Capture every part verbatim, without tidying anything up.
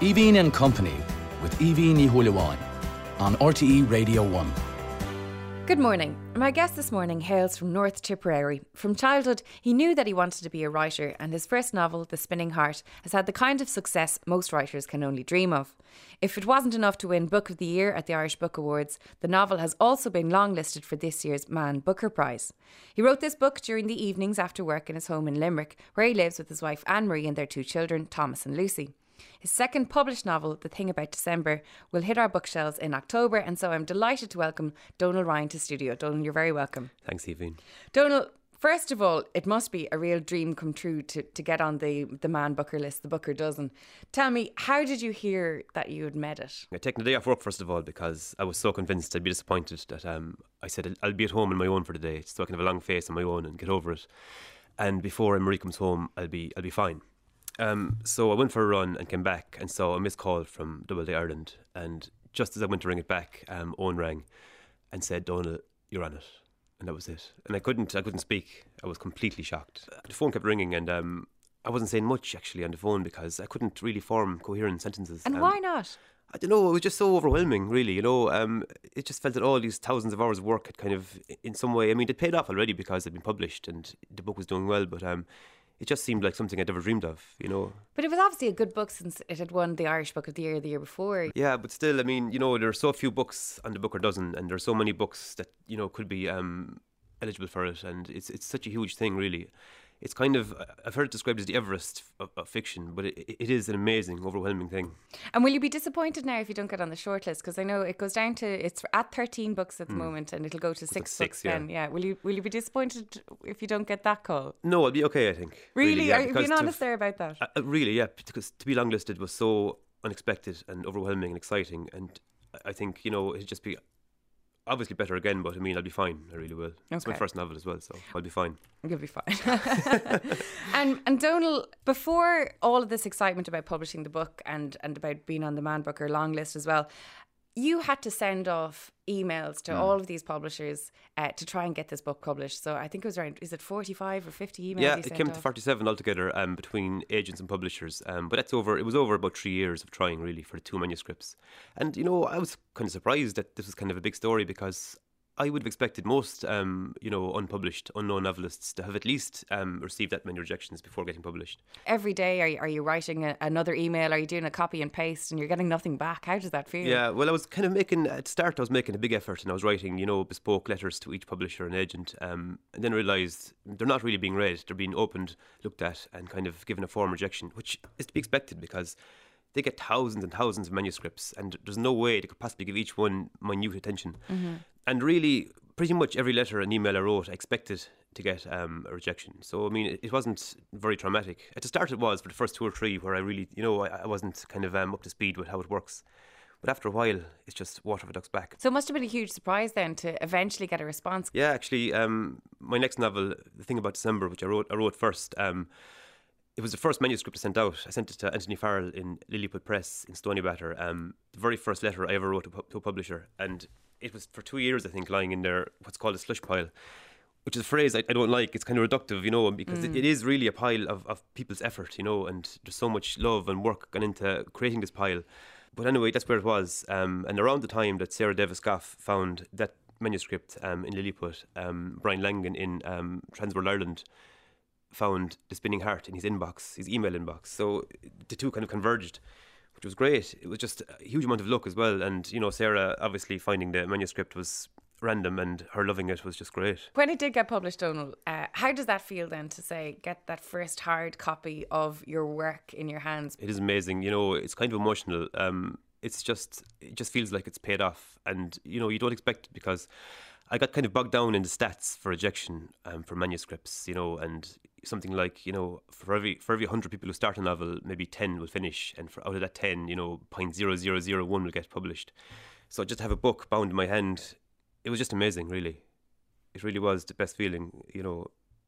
Eveen and Company with Eveen Ní Thuilleamán on R T E Radio one. Good morning. My guest this morning hails from North Tipperary. From childhood, he knew that he wanted to be a writer, and his first novel, The Spinning Heart, has had the kind of success most writers can only dream of. If it wasn't enough to win Book of the Year at the Irish Book Awards, the novel has also been longlisted for this year's Man Booker Prize. He wrote this book during the evenings after work in his home in Limerick, where he lives with his wife Anne-Marie and their two children, Thomas and Lucy. His second published novel, The Thing About December, will hit our bookshelves in October, and so I'm delighted to welcome Donal Ryan to studio. Donal, you're very welcome. Thanks, Eveen. Donal, first of all, it must be a real dream come true to, to get on the, the Man Booker list, the Booker Dozen. Tell me, how did you hear that you had made it? I taken the day off work, first of all, because I was so convinced I'd be disappointed that um, I said I'll be at home on my own for the day, so I can have a long face on my own and get over it. And before Marie comes home, I'll be I'll be fine. Um, so I went for a run and came back and saw a missed call from Doubleday Ireland, and just as I went to ring it back, um, Owen rang and said, "Donal, you're on it," and that was it. And I couldn't, I couldn't speak. I was completely shocked. The phone kept ringing, and um, I wasn't saying much actually on the phone because I couldn't really form coherent sentences. And um, why not? I don't know. It was just so overwhelming, really. You know, um, it just felt that all these thousands of hours of work had kind of, in some way, I mean, it paid off already because it'd been published and the book was doing well, but um. It just seemed like something I'd never dreamed of, you know. But it was obviously a good book since it had won the Irish Book of the Year the year before. Yeah, but still, I mean, you know, there are so few books on the Booker Dozen, and there are so many books that, you know, could be um, eligible for it, and it's it's such a huge thing, really. It's kind of, I've heard it described as the Everest of, of fiction, but it, it is an amazing, overwhelming thing. And will you be disappointed now if you don't get on the shortlist? Because I know it goes down to, it's at thirteen books at the mm. moment, and it'll go to six, six books yeah. then. Yeah. Will you will you be disappointed if you don't get that call? No, I'll be okay, I think. Really? really yeah, Are you being honest there about that? Uh, really, yeah, because to be longlisted was so unexpected and overwhelming and exciting, and I think, you know, it'd just be obviously better again, but I mean, I'll be fine. I really will. Okay. It's my first novel as well, so I'll be fine. You'll be fine. and and Donal, before all of this excitement about publishing the book and, and about being on the Man Booker long list as well, you had to send off emails to mm. all of these publishers uh, to try and get this book published. So I think it was around, is it forty-five or fifty emails? Yeah, you it sent came off? to forty-seven altogether um, between agents and publishers. Um, but that's over, it was over about three years of trying, really, for the two manuscripts. And, you know, I was kind of surprised that this was kind of a big story because I would have expected most, um, you know, unpublished, unknown novelists to have at least um, received that many rejections before getting published. Every day, are you, are you writing a, another email? Are you doing a copy and paste and you're getting nothing back? How does that feel? Yeah, well, I was kind of making, at start I was making a big effort and I was writing, you know, bespoke letters to each publisher and agent, um, and then realised they're not really being read. They're being opened, looked at and kind of given a form rejection, which is to be expected because they get thousands and thousands of manuscripts and there's no way they could possibly give each one minute attention. Mm-hmm. And really, pretty much every letter and email I wrote, I expected to get um, a rejection. So, I mean, it, it wasn't very traumatic. At the start it was for the first two or three where I really, you know, I, I wasn't kind of um, up to speed with how it works. But after a while, it's just water off a duck's back. So it must have been a huge surprise then to eventually get a response. Yeah, actually, um, my next novel, The Thing About December, which I wrote, I wrote first, um, it was the first manuscript I sent out. I sent it to Anthony Farrell in Lilliput Press in Stoneybatter. Um, the very first letter I ever wrote to, pu- to a publisher. And it was for two years, I think, lying in there, what's called a slush pile, which is a phrase I, I don't like. It's kind of reductive, you know, because mm. it, it is really a pile of, of people's effort, you know, and there's so much love and work gone into creating this pile. But anyway, that's where it was. Um, and around the time that Sarah Davis-Goff found that manuscript um, in Lilliput, um, Brian Langan in um, Transworld Ireland found The Spinning Heart in his inbox, his email inbox. So the two kind of converged, which was great. It was just a huge amount of luck as well. And, you know, Sarah obviously finding the manuscript was random and her loving it was just great. When it did get published, Donal, uh, how does that feel then to say, get that first hard copy of your work in your hands? It is amazing. You know, it's kind of emotional. Um, it's just, it just feels like it's paid off. And, you know, you don't expect it because I got kind of bogged down in the stats for rejection um, for manuscripts, you know, and something like, you know, for every for every one hundred people who start a novel, maybe ten will finish. And for out of that ten, you know, zero point zero zero zero one will get published. So just to have a book bound in my hand, it was just amazing, really. It really was the best feeling, you know,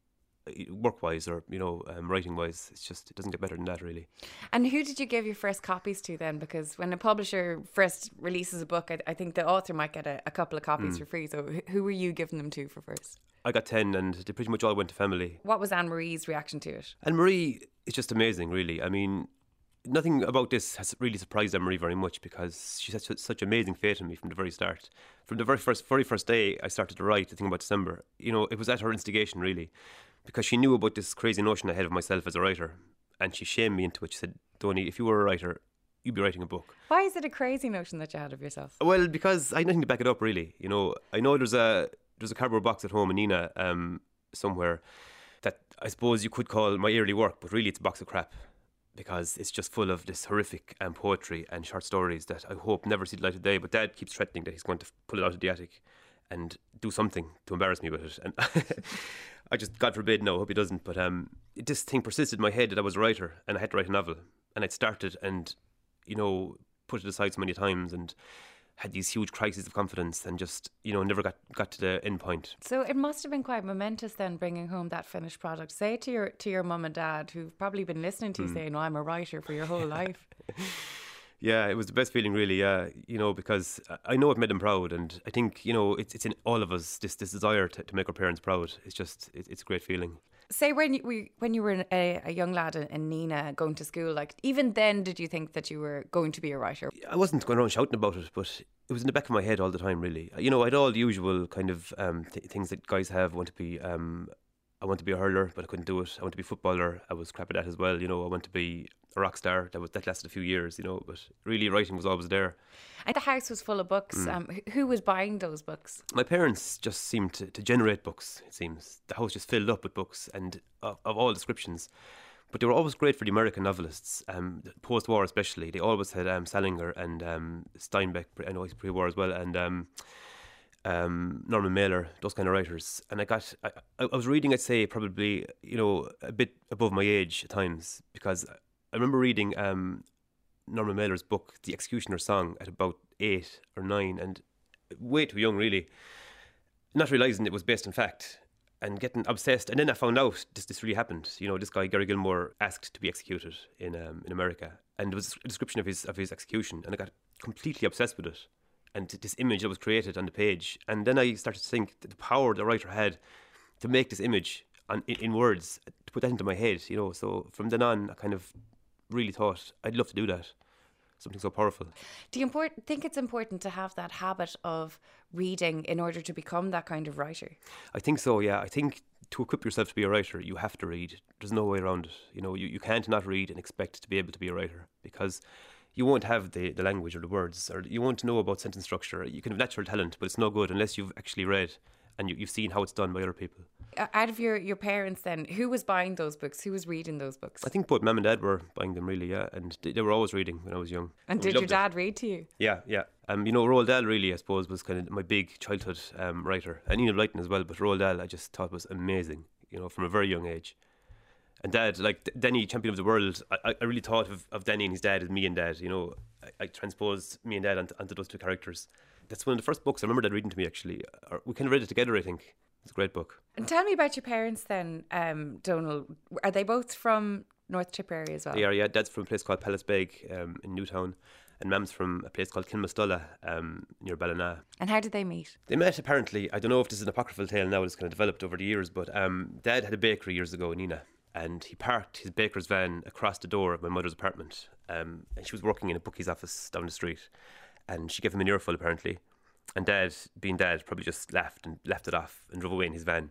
work-wise or, you know, um, writing-wise. It's just, it doesn't get better than that, really. And who did you give your first copies to then? Because when a publisher first releases a book, I, I think the author might get a, a couple of copies mm. for free. So who were you giving them to for first? I got ten and they pretty much all went to family. What was Anne-Marie's reaction to it? Anne-Marie is just amazing, really. I mean, nothing about this has really surprised Anne-Marie very much, because she had such, such amazing faith in me from the very start. From the very first, very first day I started to write The Thing About December, you know, it was at her instigation really, because she knew about this crazy notion I had of myself as a writer, and she shamed me into it. She said, Donny, if you were a writer, you'd be writing a book. Why is it a crazy notion that you had of yourself? Well, because I had nothing to back it up really. You know, I know there's a there's a cardboard box at home in Nina um, somewhere that I suppose you could call my yearly work, but really it's a box of crap, because it's just full of this horrific um, poetry and short stories that I hope never see the light of day. But Dad keeps threatening that he's going to pull it out of the attic and do something to embarrass me with it. And I just, God forbid, no, I hope he doesn't. But um, this thing persisted in my head that I was a writer and I had to write a novel. And I'd started and, you know, put it aside so many times and had these huge crises of confidence and just, you know, never got, got to the end point. So it must have been quite momentous then, bringing home that finished product. Say to your to your mum and dad, who've probably been listening to you mm. saying, "Oh, I'm a writer," for your whole life. Yeah, it was the best feeling really, uh, you know, because I know it made them proud, and I think, you know, it's it's in all of us, this this desire to, to make our parents proud. It's just, it, it's a great feeling. Say when you we, when you were a, a young lad in, in Nina going to school, like even then, did you think that you were going to be a writer? I wasn't going around shouting about it, but it was in the back of my head all the time, really. You know, I had all the usual kind of um, th- things that guys have. I want to be, um, I want to be a hurler, but I couldn't do it. I want to be a footballer. I was crap at that as well. You know, I want to be a rock star. That was that lasted a few years, you know, but really writing was always there. And the house was full of books. Mm. Um, who was buying those books? My parents just seemed to, to generate books, it seems. The house just filled up with books, and of, of all descriptions. But they were always great for the American novelists, um, post-war especially. They always had um, Salinger and um, Steinbeck, I know he's pre-war as well, and um, um, Norman Mailer, those kind of writers. And I got, I, I was reading, I'd say, probably, you know, a bit above my age at times, because I remember reading um, Norman Mailer's book, The Executioner's Song, at about eight or nine, and way too young, really, not realising it was based on fact. And getting obsessed, and then I found out this this really happened. You know, this guy Gary Gilmore asked to be executed in um, in America, and there was a description of his of his execution, and I got completely obsessed with it, and this image that was created on the page. And then I started to think that the power the writer had to make this image on, in, in words, to put that into my head. You know, so from then on, I kind of really thought I'd love to do that. Something so powerful. Do you import, think it's important to have that habit of reading in order to become that kind of writer? I think so, yeah. I think to equip yourself to be a writer, you have to read. There's no way around it. You know, you, you can't not read and expect to be able to be a writer, because you won't have the, the language or the words, or you won't know about sentence structure. You can have natural talent, but it's no good unless you've actually read and you, you've seen how it's done by other people. Out of your, your parents then, who was buying those books? Who was reading those books? I think both Mum and Dad were buying them, really, yeah. And they, they were always reading when I was young. And did your dad it. read to you? Yeah, yeah. Um, you know, Roald Dahl really, I suppose, was kind of my big childhood um, writer. And Enid Blyton as well, but Roald Dahl I just thought was amazing, you know, from a very young age. And Dad, like Denny, Champion of the World, I, I really thought of, of Denny and his dad as me and Dad, you know. I, I transposed me and Dad onto, onto those two characters. That's one of the first books I remember Dad reading to me, actually. Or we kind of read it together, I think. It's a great book. And tell me about your parents then, um, Donal. Are they both from North Tipperary as well? They are, yeah. Dad's from a place called Pallasbeg um, in Newtown, and Mam's from a place called Kilmastulla um, near Ballina. And how did they meet? They met, apparently. I don't know if this is an apocryphal tale now, it's kind of developed over the years, but um, Dad had a bakery years ago in Nina, and he parked his baker's van across the door of my mother's apartment, um, and she was working in a bookie's office down the street, and she gave him an earful, apparently. And Dad, being Dad, probably just laughed and left it off and drove away in his van.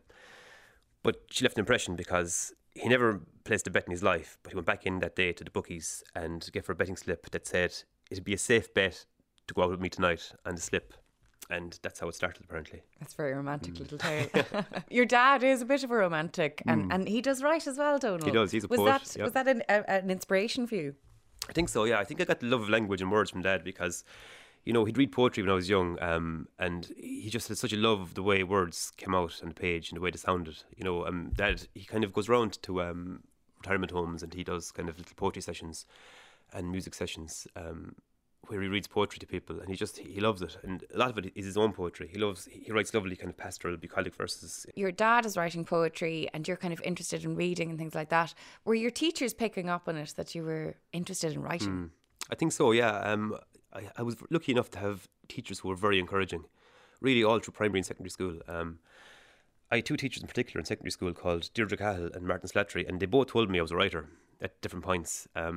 But she left an impression, because he never placed a bet in his life, but he went back in that day to the bookies and gave her a betting slip that said it'd be a safe bet to go out with me tonight on the slip. And that's how it started, apparently. That's a very romantic mm. little tale. Your dad is a bit of a romantic, and, mm. and he does write as well, Donal. He does, he's a was poet. That, yep. Was that an, a, an inspiration for you? I think so, yeah. I think I got the love of language and words from Dad, because, you know, he'd read poetry when I was young, um, and he just had such a love of the way words came out on the page and the way they sounded. You know, um, Dad, he kind of goes round to um, retirement homes, and he does kind of little poetry sessions and music sessions um, where he reads poetry to people, and he just, he loves it. And a lot of it is his own poetry. He loves, he writes lovely kind of pastoral, bucolic verses. Your dad is writing poetry, and you're kind of interested in reading and things like that. Were your teachers picking up on it, that you were interested in writing? Mm, I think so, yeah. Um, I, I was lucky enough to have teachers who were very encouraging, really all through primary and secondary school. Um, I had two teachers in particular in secondary school called Deirdre Cahill and Martin Slattery, and they both told me I was a writer at different points. Um,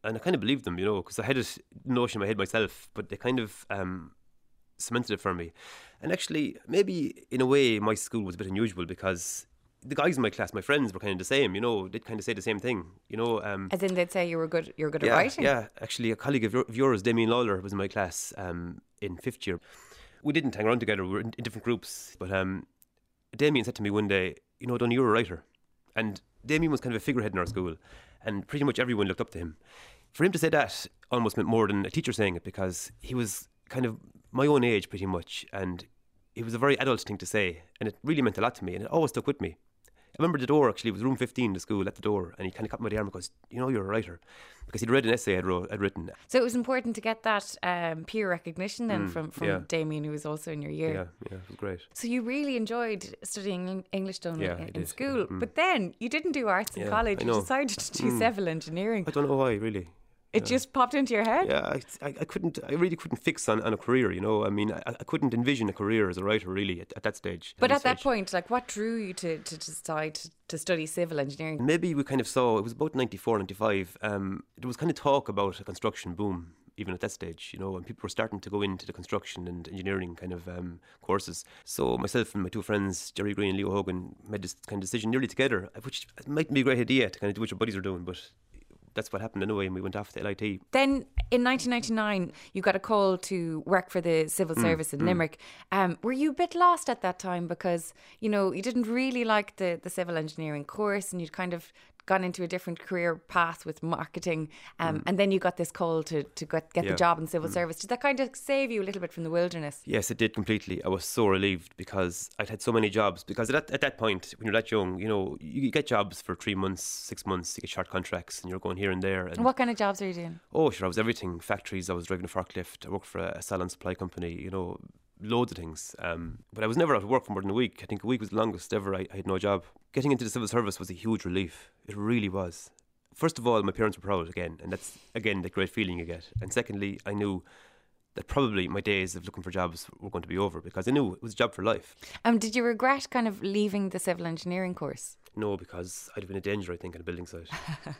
And I kind of believed them, you know, because I had this notion in my head myself, but they kind of um, cemented it for me. And actually, maybe in a way, my school was a bit unusual because the guys in my class, my friends, were kind of the same, you know, they'd kind of say the same thing, you know. Um, As in they'd say you were good, you were good yeah, at writing? Yeah, actually, a colleague of, your, of yours, Damien Lawler, was in my class um, in fifth year. We didn't hang around together, we were in, in different groups, but um, Damien said to me one day, you know, Donny, you're a writer. And Damien was kind of a figurehead in our school, and pretty much everyone looked up to him. For him to say that almost meant more than a teacher saying it, because he was kind of my own age pretty much, and it was a very adult thing to say, and it really meant a lot to me, and it always stuck with me. I remember the door, actually, it was room fifteen in the school, at the door, and he kind of caught me by the arm and goes, you know, you're a writer, because he'd read an essay I'd, wrote, I'd written. So it was important to get that um, peer recognition then Mm, from, from yeah. Damien, who was also in your year. Yeah, yeah, it was great. So you really enjoyed studying Eng- English, Donal, Yeah, I in, in did, school. yeah. Mm. But then you didn't do arts in Yeah, college. I You know. decided to do Mm. civil engineering. I don't know why, really. It just popped into your head? Yeah, I, I, I couldn't, I really couldn't fix on, on a career, you know. I mean, I, I couldn't envision a career as a writer, really, at, at that stage. But any at that stage. point, like, what drew you to, to decide to, to study civil engineering? Maybe we kind of saw, it was about ninety-four, ninety-five, um, there was kind of talk about a construction boom, even at that stage, you know, and people were starting to go into the construction and engineering kind of um, courses. So myself and my two friends, Jerry Green and Leo Hogan, made this kind of decision nearly together, which might be a great idea to kind of do what your buddies are doing, but that's what happened anyway, and we went off to L I T. Then in nineteen ninety-nine, you got a call to work for the civil service in mm. Limerick. Um, were you a bit lost at that time because, you know, you didn't really like the, the civil engineering course and you'd kind of gone into a different career path with marketing um, Mm. and then you got this call to, to get, get Yeah. the job in civil Mm. service. Did that kind of save you a little bit from the wilderness? Yes, it did completely. I was so relieved because I'd had so many jobs. Because at that, at that point, when you're that young, you know, you get jobs for three months, six months, you get short contracts and you're going here and there. And And what kind of jobs are you doing? oh, sure, I was everything. Factories, I was driving a forklift, I worked for a salon supply company, you know, loads of things. Um, but I was never out of work for more than a week. I think a week was the longest ever. I, I had no job. Getting into the civil service was a huge relief. It really was. First of all, my parents were proud again, and that's, again, the great feeling you get. And secondly, I knew that probably my days of looking for jobs were going to be over because I knew it was a job for life. Um, did you regret kind of leaving the civil engineering course? No, because I'd have been a danger, I think, on a building site.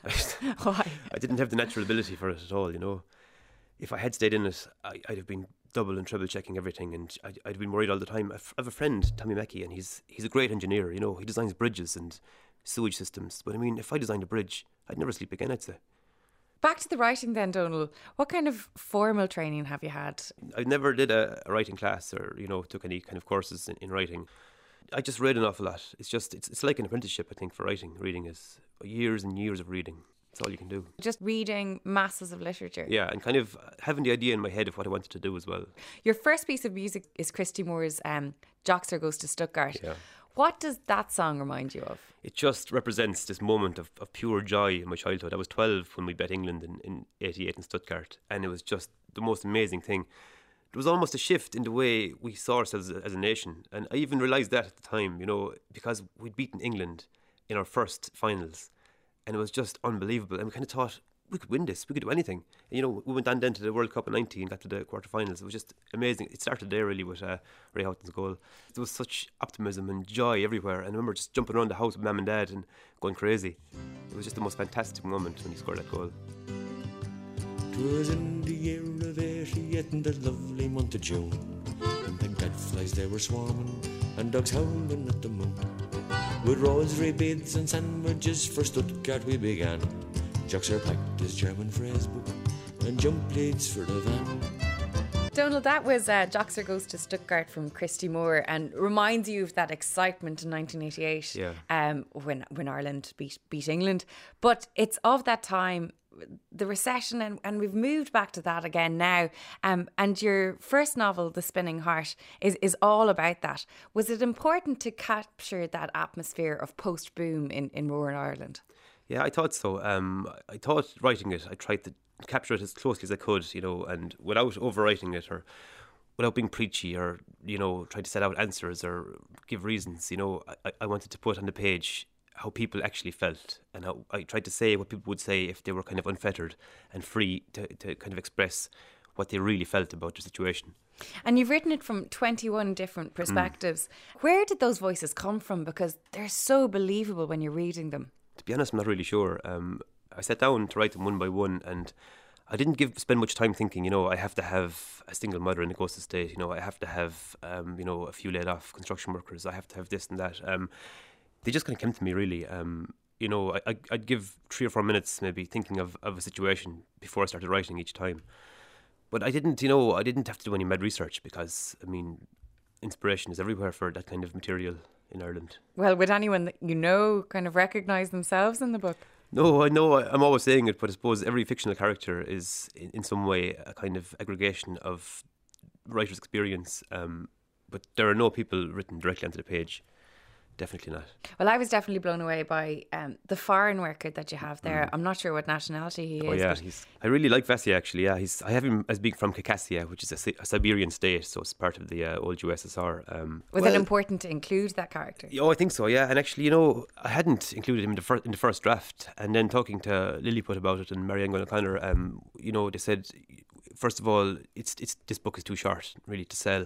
Why? I didn't have the natural ability for it at all, you know. If I had stayed in it, I, I'd have been double and treble checking everything, and I'd, I'd been worried all the time. I have a friend, Tommy Mackey, and he's he's a great engineer, you know. He designs bridges and sewage systems. But I mean, if I designed a bridge, I'd never sleep again, I'd say. Back to the writing then, Donal. What kind of formal training have you had? I never did a, a writing class or, you know, took any kind of courses in, in writing. I just read an awful lot. It's just, it's, it's like an apprenticeship, I think, for writing. Reading is years and years of reading. That's all you can do. Just reading masses of literature. Yeah, and kind of having the idea in my head of what I wanted to do as well. Your first piece of music is Christy Moore's um, Joxer Goes to Stuttgart. Yeah. What does that song remind you of? It just represents this moment of, of pure joy in my childhood. I was twelve when we bet England in, in eighty-eight in Stuttgart, and it was just the most amazing thing. There was almost a shift in the way we saw ourselves as a nation, and I even realised that at the time, you know, because we'd beaten England in our first finals, and it was just unbelievable, and we kind of thought, we could win this, we could do anything. And, you know, we went on then to the World Cup in ninety and got to the quarterfinals. It was just amazing. It started there really with uh, Ray Houghton's goal. There was such optimism and joy everywhere, and I remember just jumping around the house with mum and dad and going crazy. It was just the most fantastic moment when he scored that goal. 'Twas in the year of eighty-eight in the lovely month of June, and pink gadflies they were swarming and dogs howling at the moon. With rosary beads and sandwiches for Stuttgart we began. Joxer packed his German phrase book and jump leads for the van. Donal, that was uh, Joxer Goes to Stuttgart from Christy Moore, and reminds you of that excitement in nineteen eighty-eight Yeah. um, when when Ireland beat beat England. But it's of that time, the recession, and, and we've moved back to that again now. Um, and your first novel, The Spinning Heart, is, is all about that. Was it important to capture that atmosphere of post-boom in, in rural Ireland? Yeah, I thought so. Um, I thought writing it, I tried to capture it as closely as I could, you know, and without overwriting it or without being preachy or, you know, trying to set out answers or give reasons, you know, I, I wanted to put on the page how people actually felt, and how I tried to say what people would say if they were kind of unfettered and free to, to kind of express what they really felt about the situation. And you've written it from twenty-one different perspectives. Mm. Where did those voices come from? Because they're so believable when you're reading them. To be honest, I'm not really sure. Um, I sat down to write them one by one, and I didn't give spend much time thinking, you know, I have to have a single mother in the coastal state, you know, I have to have, um, you know, a few laid off construction workers, I have to have this and that. Um, they just kind of came to me, really. Um, you know, I, I'd give three or four minutes maybe thinking of, of a situation before I started writing each time. But I didn't, you know, I didn't have to do any mad research because, I mean, inspiration is everywhere for that kind of material in Ireland. Well, would anyone that you know kind of recognise themselves in the book? No, I know, I- I'm always saying it, but I suppose every fictional character is in, in some way a kind of aggregation of writer's experience. Um, but there are no people written directly onto the page. Definitely not. Well, I was definitely blown away by um, the foreign worker that you have there. Mm. I'm not sure what nationality he is. Oh yeah, but he's, I really like Vasya actually. Yeah, he's. I have him as being from Khakassia, which is a, a Siberian state, so it's part of the uh, old U S S R. Um, was well, it important to include that character? Oh, I think so. Yeah, and actually, you know, I hadn't included him in the first in the first draft, and then talking to Lilliput about it and Marianne O'Connor, um, you know, they said, first of all, it's it's this book is too short really to sell,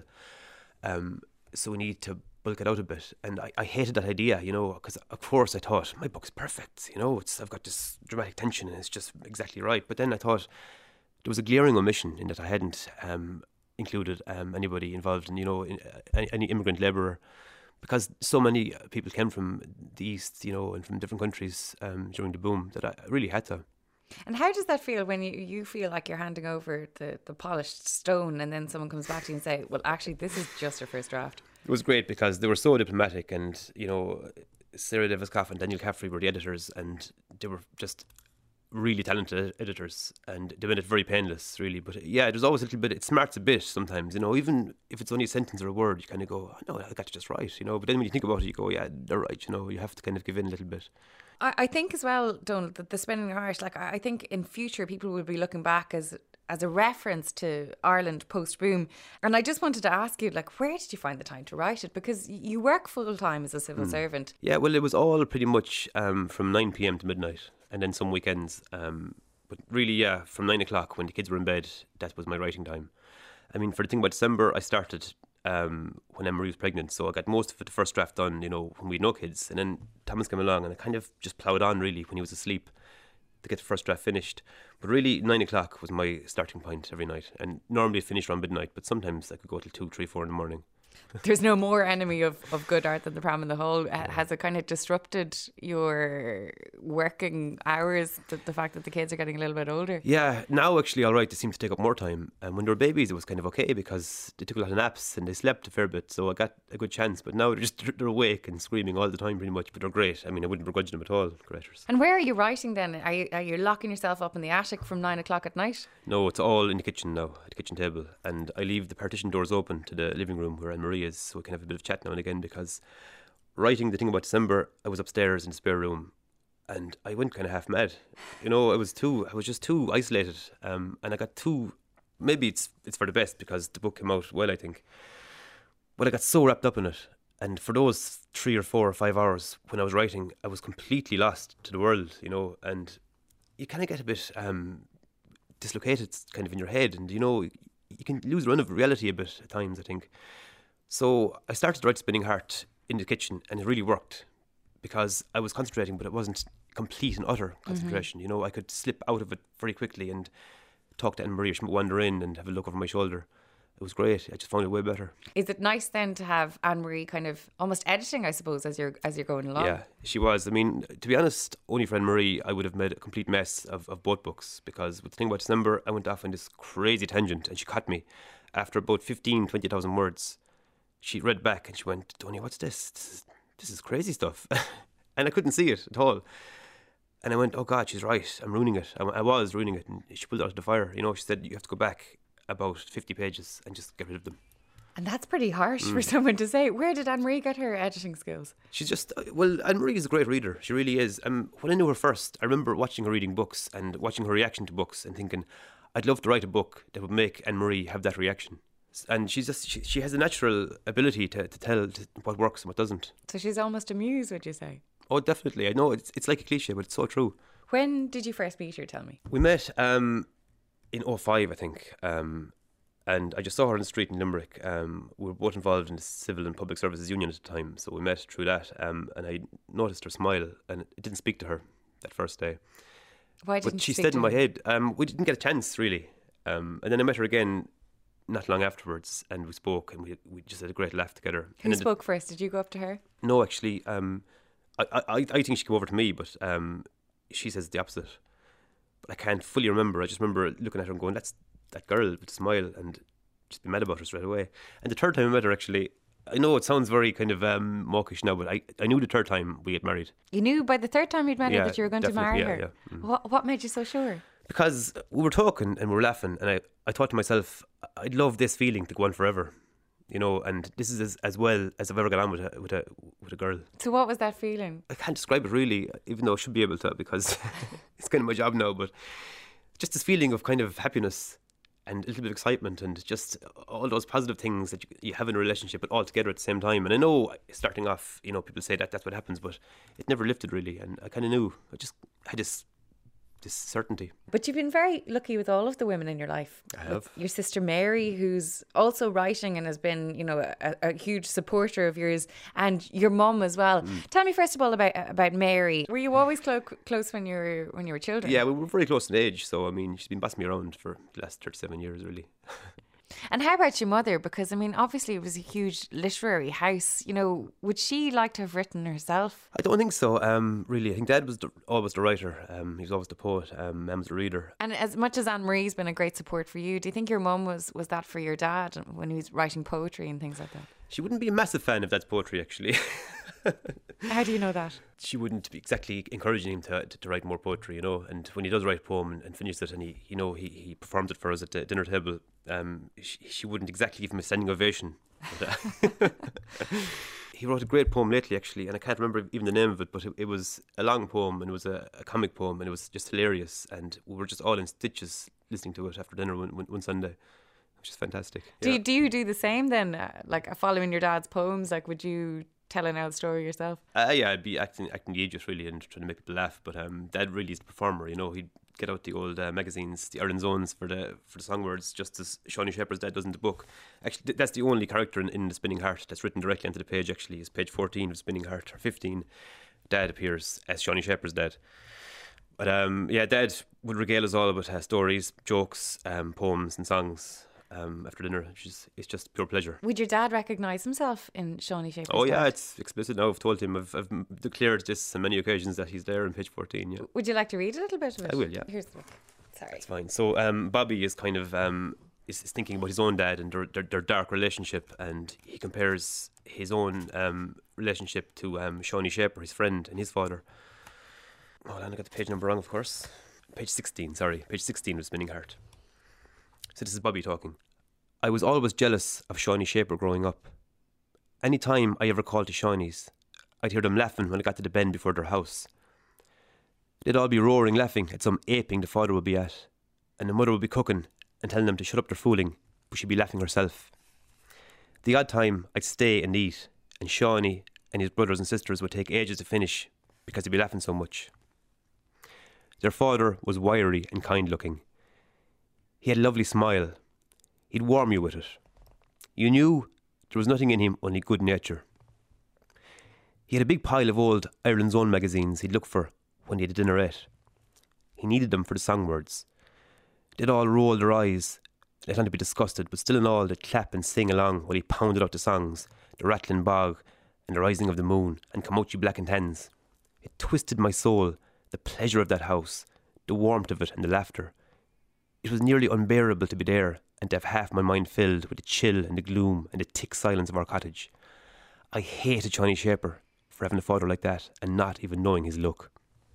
um, so we need to bulk it out a bit. And I, I hated that idea, you know, because of course I thought my book's perfect, you know, it's I've got this dramatic tension and it's just exactly right. But then I thought there was a glaring omission in that I hadn't um, included um, anybody involved in, you know, in, uh, any, any immigrant labourer, because so many people came from the East, you know, and from different countries um, during the boom that I really had to. And how does that feel when you, you feel like you're handing over the, the polished stone and then someone comes back to you and say, well, actually, this is just your first draft? It was great because they were so diplomatic, and, you know, Sarah Davis-Coff and Daniel Caffrey were the editors, and they were just really talented editors, and they made it very painless, really. But yeah, there's always a little bit, it smarts a bit sometimes, you know, even if it's only a sentence or a word, you kind of go, oh, no, I got it just right, you know. But then when you think about it, you go, yeah, they're right, you know, you have to kind of give in a little bit. I think as well, Donald, that the Spinning Heart, like I think in future people will be looking back as as a reference to Ireland post-boom. And I just wanted to ask you, like, where did you find the time to write it? Because you work full-time as a civil mm. servant. Yeah, well, it was all pretty much um, from nine p.m. to midnight, and then some weekends. Um, but really, yeah, from nine o'clock when the kids were in bed, that was my writing time. I mean, for the thing about December, I started Um, when Anne-Marie was pregnant, so I got most of it, the first draft done, you know, when we had no kids, and then Thomas came along and I kind of just ploughed on really when he was asleep to get the first draft finished. But really nine o'clock was my starting point every night, and normally I finished around midnight, but sometimes I could go till two, three, four in the morning. There's no more enemy of, of good art than the pram in the hole. Has it kind of disrupted your working hours, the, the fact that the kids are getting a little bit older? Yeah, now actually, all right, they seem to take up more time. And when they were babies, it was kind of okay because they took a lot of naps and they slept a fair bit, so I got a good chance. But now they're just they're awake and screaming all the time pretty much, but they're great. I mean, I wouldn't begrudge them at all, creators. And where are you writing then? Are you, are you locking yourself up in the attic from nine o'clock at night? No, it's all in the kitchen now, at the kitchen table. And I leave the partition doors open to the living room where Anne-Marie is, so we can have a bit of chat now and again, because writing the thing about December, I was upstairs in the spare room and I went kind of half mad. You know, I was too, I was just too isolated, um, and I got too, maybe it's it's for the best because the book came out well, I think, but I got so wrapped up in it. And for those three or four or five hours when I was writing, I was completely lost to the world, you know, and you kind of get a bit um, dislocated kind of in your head, and, you know, you can lose run of reality a bit at times, I think. So I started to write Spinning Heart in the kitchen, and it really worked because I was concentrating, but it wasn't complete and utter concentration. Mm-hmm. You know, I could slip out of it very quickly and talk to Anne-Marie, or wander in and have a look over my shoulder. It was great. I just found it way better. Is it nice then to have Anne-Marie kind of almost editing, I suppose, as you're as you're going along? Yeah, she was. I mean, to be honest, only for Anne-Marie, I would have made a complete mess of, of both books, because with the thing about December, I went off on this crazy tangent and she caught me. After about fifteen, twenty thousand words, she read back and she went, Tony, what's this? This is, this is crazy stuff. And I couldn't see it at all. And I went, oh God, she's right. I'm ruining it. I, I was ruining it. And she pulled it out of the fire. You know, she said, you have to go back about fifty pages and just get rid of them. And that's pretty harsh mm. for someone to say. Where did Anne-Marie get her editing skills? She's just, well, Anne-Marie is a great reader. She really is. Um, when I knew her first, I remember watching her reading books and watching her reaction to books and thinking, I'd love to write a book that would make Anne-Marie have that reaction. And she's just, she, she has a natural ability to, to tell what works and what doesn't. So she's almost a muse, would you say? Oh, definitely. I know it's it's like a cliche, but it's so true. When did you first meet her, tell me? We met um, in oh five, I think. Um, and I just saw her on the street in Limerick. Um, we were both involved in the Civil and Public Services Union at the time, so we met through that. Um, and I noticed her smile, and it didn't speak to her that first day. Why didn't but you she speak stayed to in my her? head. Um, we didn't get a chance really. Um, and then I met her again not long afterwards, and we spoke, and we we just had a great laugh together. Who and then spoke first? Did you go up to her? The, no, actually, um, I, I I think she came over to me, but um, she says the opposite. But I can't fully remember. I just remember looking at her and going, "That's that girl with a smile," and just be mad about her straight away. And the third time I met her, actually, I know it sounds very kind of um, mawkish now, but I, I knew the third time we get married. You knew by the third time you'd met Yeah, her that you were going to definitely, marry yeah, her. yeah. Mm. What, what made you so sure? Because we were talking and we were laughing, and I, I thought to myself, I'd love this feeling to go on forever, you know, and this is as, as well as I've ever got on with a, with a with a girl. So what was that feeling? I can't describe it really, even though I should be able to, because it's kind of my job now, but just this feeling of kind of happiness and a little bit of excitement and just all those positive things that you, you have in a relationship, but all together at the same time. And I know starting off, you know, people say that that's what happens, but it never lifted really, and I kind of knew. I just had this this certainty. But you've been very lucky with all of the women in your life. I have. With your sister Mary, who's also writing and has been, you know, a, a huge supporter of yours, and your mum as well. Mm. Tell me first of all about about Mary. Were you always clo- close when you were when you were children? Yeah, we were very close in age. So I mean, she's been bossing me around for the last thirty-seven years, really. And how about your mother? Because, I mean, obviously it was a huge literary house. You know, would she like to have written herself? I don't think so, um, really. I think Dad was the, always the writer. Um, he was always the poet. Um, Mum was the reader. And as much as Anne-Marie's been a great support for you, do you think your mum was, was that for your dad when he was writing poetry and things like that? She wouldn't be a massive fan of Dad's poetry, actually. How do you know that? She wouldn't be exactly encouraging him to, to, to write more poetry, you know. And when he does write a poem and, and finishes it, and he, you know, he, he performs it for us at the dinner table, um, she, she wouldn't exactly give him a standing ovation. But, uh, he wrote a great poem lately, actually, and I can't remember even the name of it, but it, it was a long poem, and it was a, a comic poem, and it was just hilarious, and we were just all in stitches listening to it after dinner one, one, one Sunday, which is fantastic. Do yeah. you, do you do the same then, uh, like following your dad's poems? Like, would you tell an old story yourself? Uh, yeah, I'd be acting acting the aegis really and trying to make people laugh. But um, Dad really is the performer. You know, he'd get out the old uh, magazines, the Ireland Zones for the for the song words, just as Shawnee Shepherd's dad does in the book. Actually, th- that's the only character in, in the Spinning Heart that's written directly onto the page. Actually, is page fourteen of Spinning Heart, or fifteen. Dad appears as Shawnee Shepherd's dad. But um, yeah, Dad would regale us all about uh, stories, jokes, um, poems, and songs. Um, after dinner, which is it's just pure pleasure. Would your dad recognise himself in Shawnee Shepherd's Oh yeah, dad? it's explicit now. I've told him, I've, I've declared this on many occasions that he's there in page fourteen. Yeah, Would you like to read a little bit of it? I will. Yeah, Here's the book. Sorry. that's fine. So um, Bobby is kind of um, is, is thinking about his own dad and their, their, their dark relationship, and he compares his own um, relationship to um, Shawnee Shaper, his friend, and his father. Oh, and I got the page number wrong, of course. Page sixteen. Sorry, page sixteen of Spinning Heart. So this is Bobby talking. I was always jealous of Shawnee Shaper growing up. Any time I ever called to Shawnees, I'd hear them laughing when I got to the bend before their house. They'd all be roaring laughing at some aping the father would be at, and the mother would be cooking and telling them to shut up their fooling, but she'd be laughing herself. The odd time I'd stay and eat, and Shawnee and his brothers and sisters would take ages to finish because they'd be laughing so much. Their father was wiry and kind-looking. He had a lovely smile. He'd warm you with it. You knew there was nothing in him, only good nature. He had a big pile of old Ireland's Own magazines he'd look for when he had a dinnerette. He needed them for the song words. They'd all roll their eyes, let on to be disgusted, but still in all they'd clap and sing along while he pounded out the songs, the rattling bog and the rising of the moon and Camochi Black and Tans. It twisted my soul, the pleasure of that house, the warmth of it and the laughter. It was nearly unbearable to be there and to have half my mind filled with the chill and the gloom and the thick silence of our cottage. I hated Shawnee Shaper for having a father like that and not even knowing his look.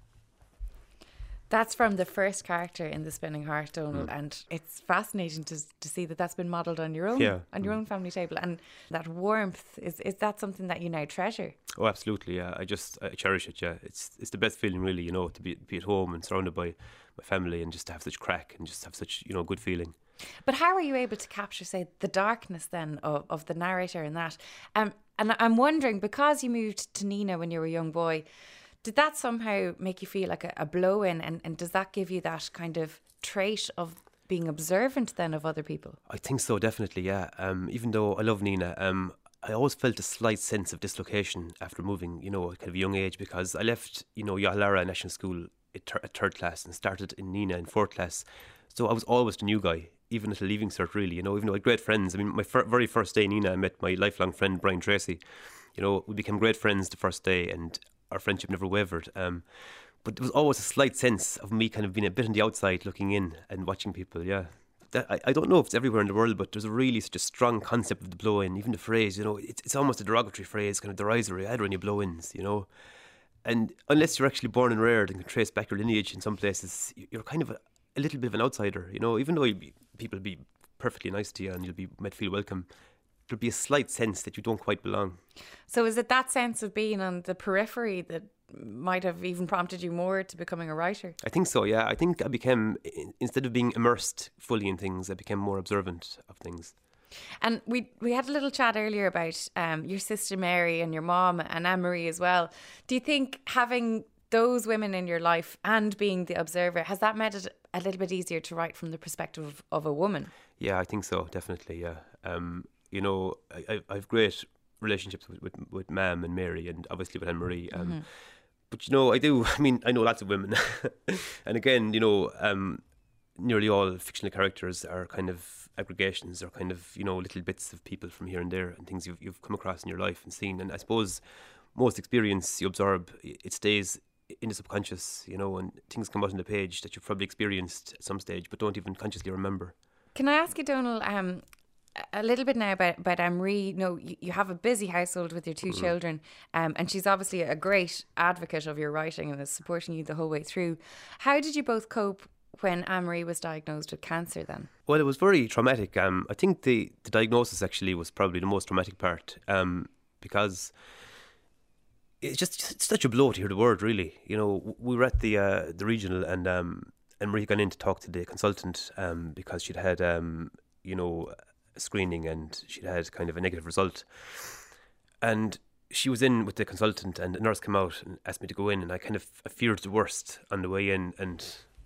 That's from the first character in The Spinning Heart, Donal, Mm. and it's fascinating to to see that that's been modelled on your own, Yeah. on your Mm. own family table, and that warmth is is that something that you now treasure? Oh, absolutely, yeah. I just I cherish it, yeah. It's it's the best feeling, really, you know, to be be at home and surrounded by my family and just to have such crack and just have such, you know, good feeling. But how are you able to capture, say, the darkness then of, of the narrator in that? Um, and I'm wondering, because you moved to Nina when you were a young boy, did that somehow make you feel like a, a blow-in? And, and does that give you that kind of trait of being observant then of other people? I think so, definitely, yeah. Um, even though I love Nina, um, I always felt a slight sense of dislocation after moving, you know, at kind of a young age, because I left, you know, Yahalara National School at, ter- at third class and started in Nina in fourth class. So I was always the new guy, even at a leaving cert, really, you know, even though I had great friends. I mean, my fir- very first day in Nina, I met my lifelong friend, Brian Tracy. You know, we became great friends the first day, and our friendship never wavered. Um, but there was always a slight sense of me kind of being a bit on the outside looking in and watching people, yeah. That, I, I don't know if it's everywhere in the world, but there's a really such a strong concept of the blow-in, even the phrase, you know, it's, it's almost a derogatory phrase, kind of derisory. I had any blow-ins, you know. And unless you're actually born and reared and can trace back your lineage in some places, you're kind of a, a little bit of an outsider, you know, even though you'll be, people will be perfectly nice to you and you'll be made feel welcome. There'll be a slight sense that you don't quite belong. So is it that sense of being on the periphery that might have even prompted you more to becoming a writer? I think so, yeah. I think I became, instead of being immersed fully in things, I became more observant of things. And we we had a little chat earlier about um, your sister Mary and your mom and Anne-Marie as well. Do you think having those women in your life and being the observer, has that made it a little bit easier to write from the perspective of, of a woman? Yeah, I think so, definitely, yeah. Um, you know, I, I have great relationships with, with, with Mam and Mary and obviously with Anne-Marie. Um, mm-hmm. But, you know, I do, I mean, I know lots of women. And again, you know, um, nearly all fictional characters are kind of aggregations or kind of, you know, little bits of people from here and there and things you've, you've come across in your life and seen. And I suppose most experience you absorb, it stays in the subconscious, you know, and things come out on the page that you've probably experienced at some stage but don't even consciously remember. Can I ask you, Donal, um, a little bit now about, about Anne-Marie? You know, you, you have a busy household with your two mm. children, um, and she's obviously a great advocate of your writing and is supporting you the whole way through. How did you both cope when Anne-Marie was diagnosed with cancer then? Well, it was very traumatic. Um, I think the, the diagnosis actually was probably the most traumatic part, um, because it's just it's such a blow to hear the word, really. You know, we were at the uh, the regional and um, Anne-Marie gone in to talk to the consultant um, because she'd had, um, you know, a screening and she'd had kind of a negative result. And she was in with the consultant and the nurse came out and asked me to go in, and I kind of I feared the worst on the way in. And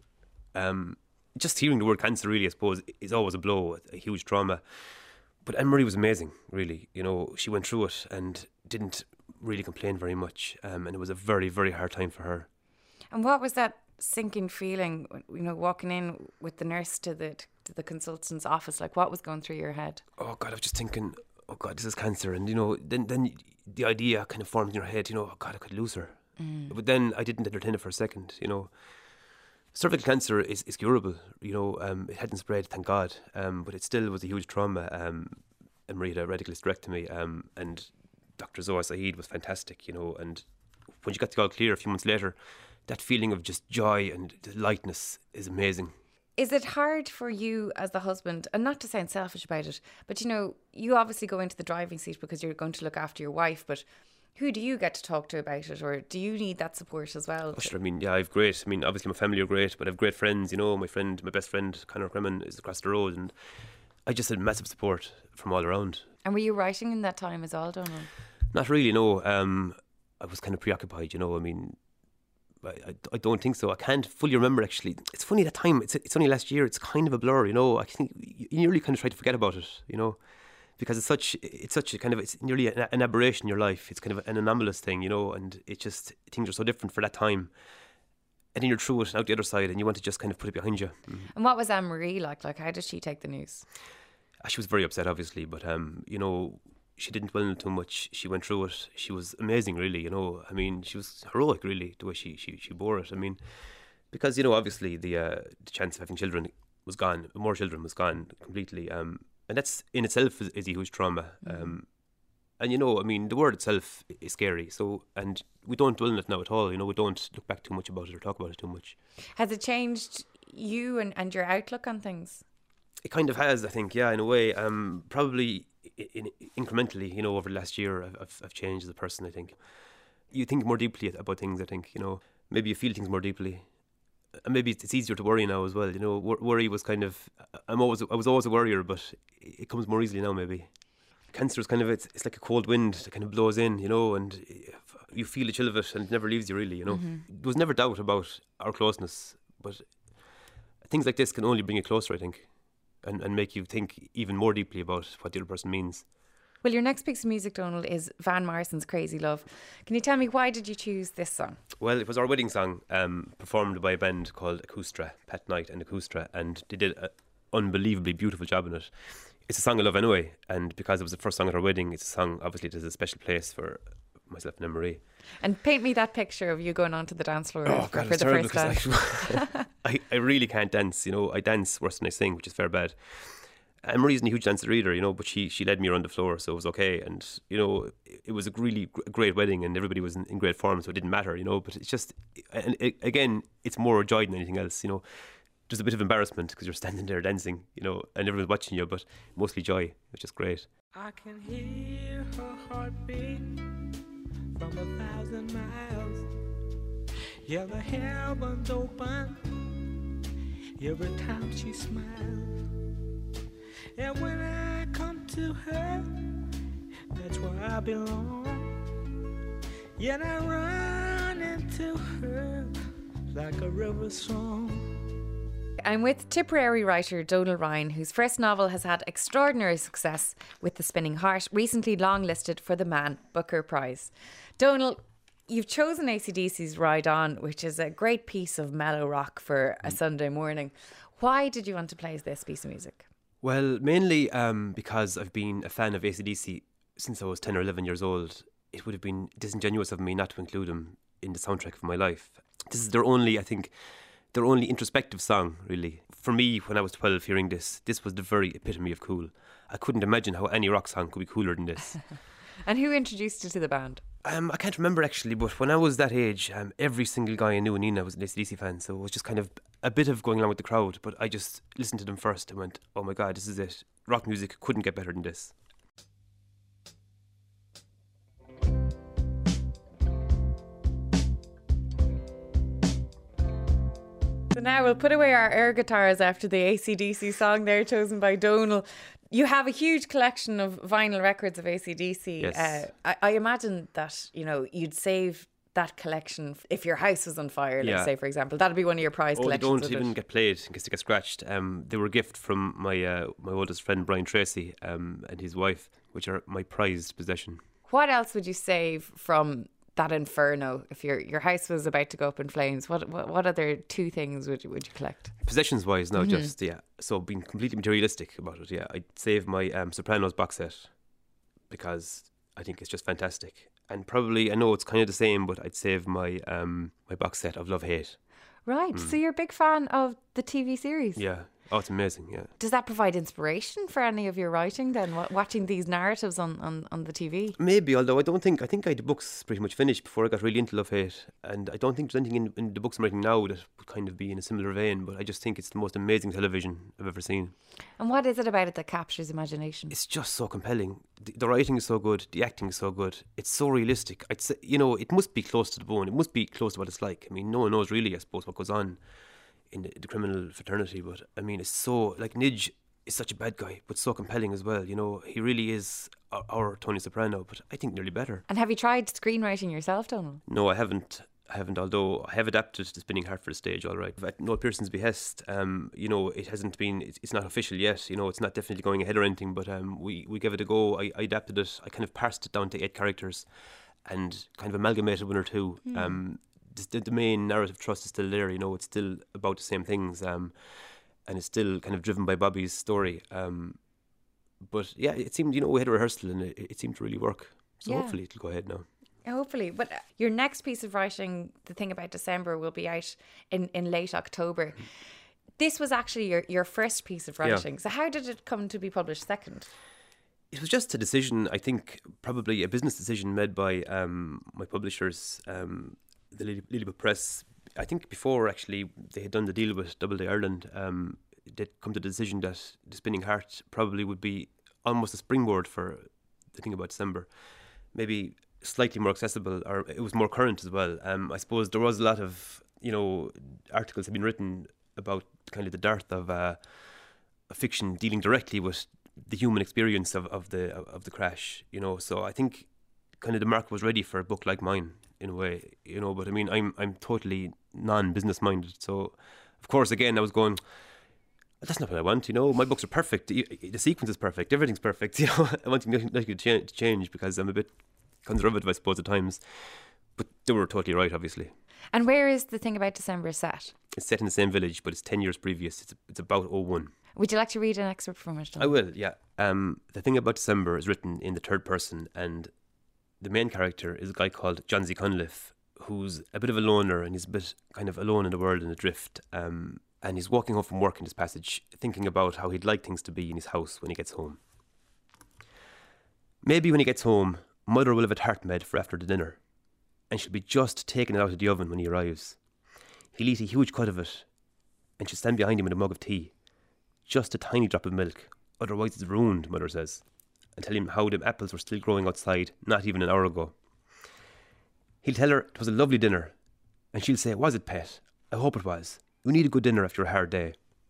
um, just hearing the word cancer, really, I suppose, is always a blow, a huge trauma. But Anne-Marie was amazing, really. You know, she went through it and didn't really complain very much, um, and it was a very, very hard time for her. And what was that sinking feeling, you know, walking in with the nurse to the to the consultant's office? Like, what was going through your head? Oh God, I was just thinking, oh God, this is cancer, and you know, then then the idea kind of formed in your head, you know, oh God, I could lose her. Mm. But then I didn't entertain it for a second, you know. Cervical cancer is, is curable, you know. Um, it hadn't spread, thank God, um, but it still was a huge trauma. Um, Anne-Marie had a radical hysterectomy, um, and Doctor Zoa Saeed was fantastic, you know. And when she got the all clear a few months later, that feeling of just joy and lightness is amazing. Is it hard for you as the husband, and not to sound selfish about it, but you know, you obviously go into the driving seat because you're going to look after your wife, but who do you get to talk to about it, or do you need that support as well? Oh, sure. I mean, yeah, I've great. I mean, obviously my family are great, but I've great friends, you know. My friend, my best friend, Conor Cremen, is across the road, and I just had massive support from all around. And were you writing in that time as well, Donal? Not really, no. Um, I was kind of preoccupied, you know. I mean, I, I, I don't think so. I can't fully remember, actually. It's funny, that time, it's it's only last year, it's kind of a blur, you know. I think you nearly kind of try to forget about it, you know, because it's such it's such a kind of, it's nearly an, an aberration in your life. It's kind of an anomalous thing, you know, and it just, things are so different for that time. And then you're through it and out the other side, and you want to just kind of put it behind you. Mm. And what was Anne-Marie like? Like, how did she take the news? She was very upset, obviously, but, um, you know, she didn't dwell on it too much. She went through it. She was amazing, really, you know. I mean, she was heroic, really, the way she, she, she bore it. I mean, because, you know, obviously the uh, the chance of having children was gone, more children was gone completely. Um, and that's in itself is, is a huge trauma. Mm. Um, and, you know, I mean, the word itself is scary. So, and we don't dwell on it now at all. You know, we don't look back too much about it or talk about it too much. Has it changed you and, and your outlook on things? It kind of has, I think, yeah, in a way. Um, probably in, in, incrementally, you know, over the last year, I've, I've, I've changed as a person, I think. You think more deeply about things, I think, you know. Maybe you feel things more deeply. And maybe it's easier to worry now as well, you know. Worry was kind of, I'm always, I was always a worrier, but it comes more easily now, maybe. Cancer is kind of, it's, it's like a cold wind that kind of blows in, you know, and you feel the chill of it and it never leaves you, really, you know. Mm-hmm. There was never doubt about our closeness, but things like this can only bring you closer, I think. And, and make you think even more deeply about what the other person means. Well, your next piece of music, Donal, is Van Morrison's Crazy Love. Can you tell me, why did you choose this song? Well, it was our wedding song, um, performed by a band called Acoustra, Pat Knight and Acoustra, and they did an unbelievably beautiful job in it. It's a song I love anyway, and because it was the first song at our wedding, it's a song, obviously, it has a special place for myself and Anne-Marie. And paint me that picture of you going onto the dance floor oh, for, God, for the terrible, first time. I, I, I really can't dance, you know. I dance worse than I sing, which is fair bad. And Marie's a huge dancer either, you know, but she, she led me around the floor, so it was okay. And, you know, it, it was a really great wedding and everybody was in, in great form, so it didn't matter, you know. But it's just, and it, again, it's more joy than anything else, you know. There's a bit of embarrassment because you're standing there dancing, you know, and everyone's watching you, but mostly joy, which is great. I can hear her heartbeat from a thousand miles. Yeah, the heavens open every time she smiles. And when I come to her, that's where I belong. Yet I run into her like a river song. I'm with Tipperary writer Donal Ryan, whose first novel has had extraordinary success with The Spinning Heart, recently longlisted for the Man Booker Prize. Donal, you've chosen A C D C's Ride On, which is a great piece of mellow rock for a Sunday morning. Why did you want to play this piece of music? Well, mainly um, because I've been a fan of A C D C since I was ten or eleven years old. It would have been disingenuous of me not to include them in the soundtrack of my life. This is their only, I think, their only introspective song, really. For me, when I was twelve, hearing this, this was the very epitome of cool. I couldn't imagine how any rock song could be cooler than this. And who introduced you to the band? Um, I can't remember actually, but when I was that age, um, every single guy I knew in Nina was an A C D C fan, so it was just kind of a bit of going along with the crowd, but I just listened to them first and went, oh my God, this is it. Rock music couldn't get better than this. So now we'll put away our air guitars after the A C D C song there chosen by Donal. You have a huge collection of vinyl records of A C D C. Yes. Uh, I, I imagine that, you know, you'd save that collection if your house was on fire, let's Yeah. say, for example. That'd be one of your prize Oh, they collections. don't even get played in case they get scratched. Um, they were a gift from my uh, my oldest friend Brian Tracy um, and his wife, which are my prized possession. What else would you save from that inferno if your your house was about to go up in flames? What what, what other two things would you, would you collect? Possessions wise, now Mm-hmm. just yeah. So being completely materialistic about it, yeah, I'd save my um, Sopranos box set because I think it's just fantastic. And probably, I know it's kind of the same, but I'd save my um, my box set of Love Hate. Right. So you're a big fan of the T V series. Yeah. Oh, it's amazing, yeah. Does that provide inspiration for any of your writing then, w- watching these narratives on, on, on the T V? Maybe, although I don't think, I think I had the books pretty much finished before I got really into Love Hate. And I don't think there's anything in, in the books I'm writing now that would kind of be in a similar vein, but I just think it's the most amazing television I've ever seen. And what is it about it that captures imagination? It's just so compelling. The, the writing is so good, the acting is so good. It's so realistic. I'd say, you know, it must be close to the bone. It must be close to what it's like. I mean, no one knows really, I suppose, what goes on in the, the criminal fraternity, but I mean, it's so, like, Nidge is such a bad guy, but so compelling as well, you know. He really is our, our Tony Soprano, but I think nearly better. And have you tried screenwriting yourself, Donal? No, I haven't. I haven't, although I have adapted The Spinning Heart for the stage, all right. At Noel Pearson's behest, um, you know, it hasn't been, it's, it's not official yet, you know, it's not definitely going ahead or anything, but um, we, we gave it a go. I, I adapted it, I kind of parsed it down to eight characters and kind of amalgamated one or two. Mm. Um, the, the main narrative trust is still there, you know, it's still about the same things, um, and it's still kind of driven by Bobby's story. Um, but yeah, it seemed, you know, we had a rehearsal and it, it seemed to really work. So yeah. Hopefully it'll go ahead now. Hopefully. But your next piece of writing, The Thing About December, will be out in, in late October. Mm. This was actually your, your first piece of writing. Yeah. So how did it come to be published second? It was just a decision, I think, probably a business decision made by um, my publishers, um, the Lilliput Press. I think before, actually, they had done the deal with Doubleday Ireland, um, they'd come to the decision that The Spinning Heart probably would be almost a springboard for The Thing About December. Maybe slightly more accessible, or it was more current as well. Um, I suppose there was a lot of, you know, articles have been written about kind of the dearth of uh, a fiction dealing directly with the human experience of, of the of the crash, you know. So I think kind of the market was ready for a book like mine in a way, you know. But I mean, I'm I'm totally non-business minded, so of course, again, I was going, That's not what I want, you know. My books are perfect. The the sequence is perfect. Everything's perfect, you know. I want nothing nothing to cha- to change because I'm a bit conservative, I suppose, at times. But they were totally right, obviously. And where is The Thing About December set? It's set in the same village, but it's ten years previous. It's it's about oh one. Would you like to read an excerpt from it? I will, yeah. Um, The Thing About December is written in the third person, and the main character is a guy called John Z. Conliffe, who's a bit of a loner, and he's a bit kind of alone in the world and adrift. Um, and he's walking home from work in this passage, thinking about how he'd like things to be in his house when he gets home. Maybe when he gets home, Mother will have a tart made for after the dinner, and she'll be just taking it out of the oven when he arrives. He'll eat a huge cut of it, and she'll stand behind him with a mug of tea. Just a tiny drop of milk, otherwise it's ruined, Mother says, and tell him how the apples were still growing outside, not even an hour ago. He'll tell her it was a lovely dinner, and she'll say, was it, pet? I hope it was. You need a good dinner after a hard day.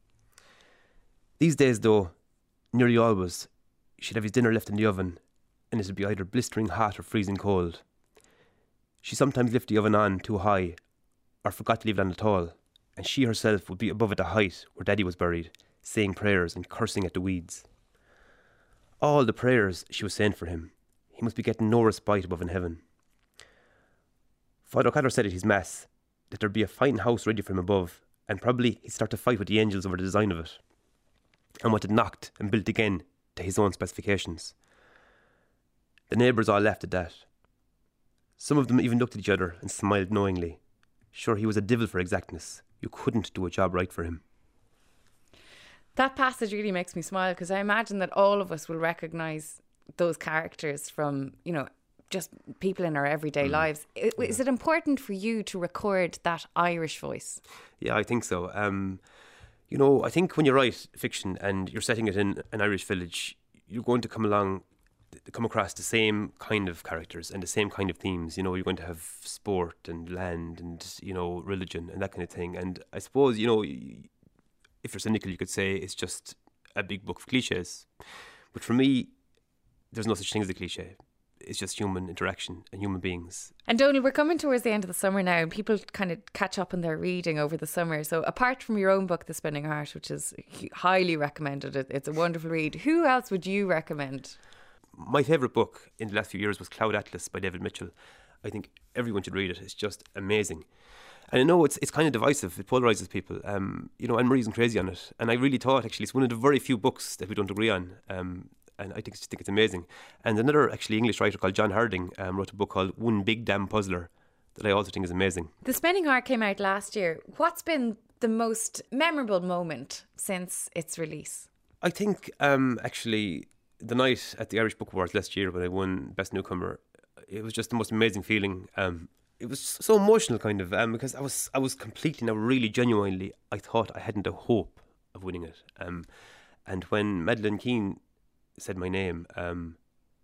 These days, though, nearly always, she'd have his dinner left in the oven, and it'd be either blistering hot or freezing cold. She sometimes left the oven on too high, or forgot to leave it on at all, and she herself would be above at the height where Daddy was buried, saying prayers and cursing at the weeds. All the prayers she was saying for him. He must be getting no respite above in heaven. Father O'Connor said at his mass that there'd be a fine house ready for him above, and probably he'd start to fight with the angels over the design of it, and want it knocked and built again to his own specifications. The neighbours all laughed at that. Some of them even looked at each other and smiled knowingly. Sure, he was a devil for exactness. You couldn't do a job right for him. That passage really makes me smile because I imagine that all of us will recognise those characters from, you know, just people in our everyday mm. lives. Is yeah. it important for you to record that Irish voice? Yeah, I think so. Um, you know, I think when you write fiction and you're setting it in an Irish village, you're going to come along, come across the same kind of characters and the same kind of themes. You know, you're going to have sport and land and, you know, religion and that kind of thing. And I suppose, you know, if you're cynical, you could say it's just a big book of cliches. But for me, there's no such thing as a cliche. It's just human interaction and human beings. And Donal, we're coming towards the end of the summer now, and people kind of catch up on their reading over the summer. So apart from your own book, The Spinning Heart, which is highly recommended, it's a wonderful read, who else would you recommend? My favourite book in the last few years was Cloud Atlas by David Mitchell. I think everyone should read it. It's just amazing. And I know it's it's kind of divisive. It polarises people. Um, you know, Anne-Marie's crazy on it. And I really thought, actually, it's one of the very few books that we don't agree on. Um, and I think, think it's amazing. And another, actually, English writer called John Harding um, wrote a book called One Big Damn Puzzler that I also think is amazing. The Spinning Heart came out last year. What's been the most memorable moment since its release? I think, um, actually, the night at the Irish Book Awards last year when I won Best Newcomer, it was just the most amazing feeling. Um, it was so emotional, kind of, um, because I was I was completely, now really genuinely, I thought I hadn't a hope of winning it. Um, and when Madeleine Keane said my name, um,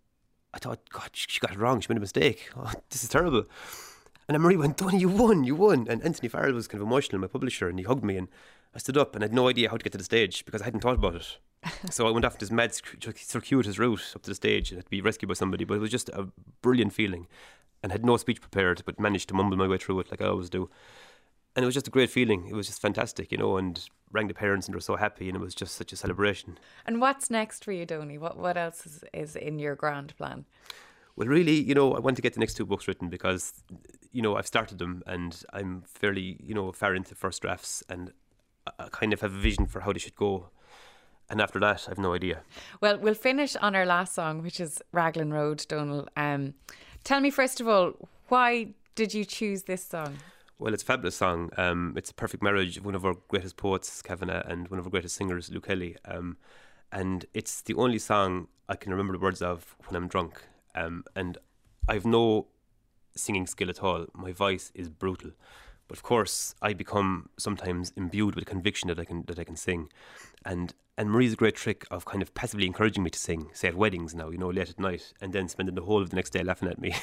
I thought, God, she got it wrong. She made a mistake. Oh, this is terrible. And Anne-Marie went, Donny, you won, you won. And Anthony Farrell was kind of emotional, my publisher, and he hugged me, and I stood up and I had no idea how to get to the stage because I hadn't thought about it. So I went off this mad circuitous route up to the stage and had to be rescued by somebody, but it was just a brilliant feeling and had no speech prepared, but managed to mumble my way through it like I always do. And it was just a great feeling. It was just fantastic, you know, and rang the parents and they were so happy, and it was just such a celebration. And what's next for you, Donny? What what else is, is in your grand plan? Well, really, you know, I want to get the next two books written because, you know, I've started them and I'm fairly, you know, far into first drafts, and I kind of have a vision for how they should go. And after that, I've no idea. Well, we'll finish on our last song, which is Raglan Road, Donal. Um, tell me, first of all, why did you choose this song? Well, it's a fabulous song. Um, it's a perfect marriage of one of our greatest poets, Kavanagh, and one of our greatest singers, Luke Kelly. Um, and it's the only song I can remember the words of when I'm drunk. Um, and I've no singing skill at all. My voice is brutal. But of course, I become sometimes imbued with a conviction that I can that I can sing. And and Marie's a great trick of kind of passively encouraging me to sing, say at weddings now, you know, late at night, and then spending the whole of the next day laughing at me.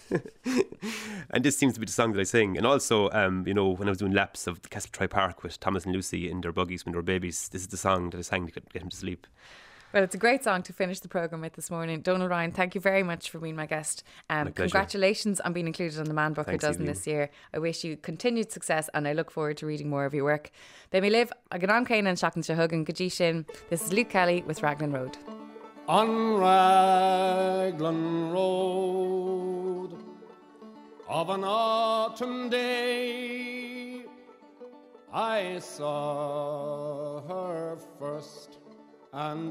And this seems to be the song that I sing. And also, um, you know, when I was doing laps of the Castletry Park with Thomas and Lucy in their buggies when they were babies, this is the song that I sang to get, get him to sleep. Well, it's a great song to finish the programme with this morning. Donal Ryan, thank you very much for being my guest. Um, my pleasure. Congratulations on being included on the Man Booker Thanks, Dozen Aileen. this year. I wish you continued success and I look forward to reading more of your work. They may live a Ganam Kane and Shakan Shahugan Gajishin. This is Luke Kelly with Raglan Road. On Raglan Road of an autumn day, I saw her first and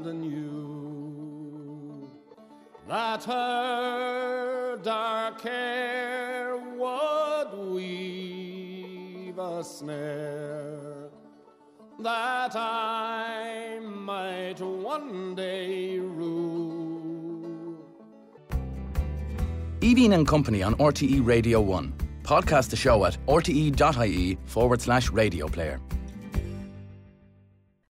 knew that her dark hair would weave a snare that I might one day rue. Evie and Company on R T E Radio one. Podcast the show at rte.ie forward slash radio player.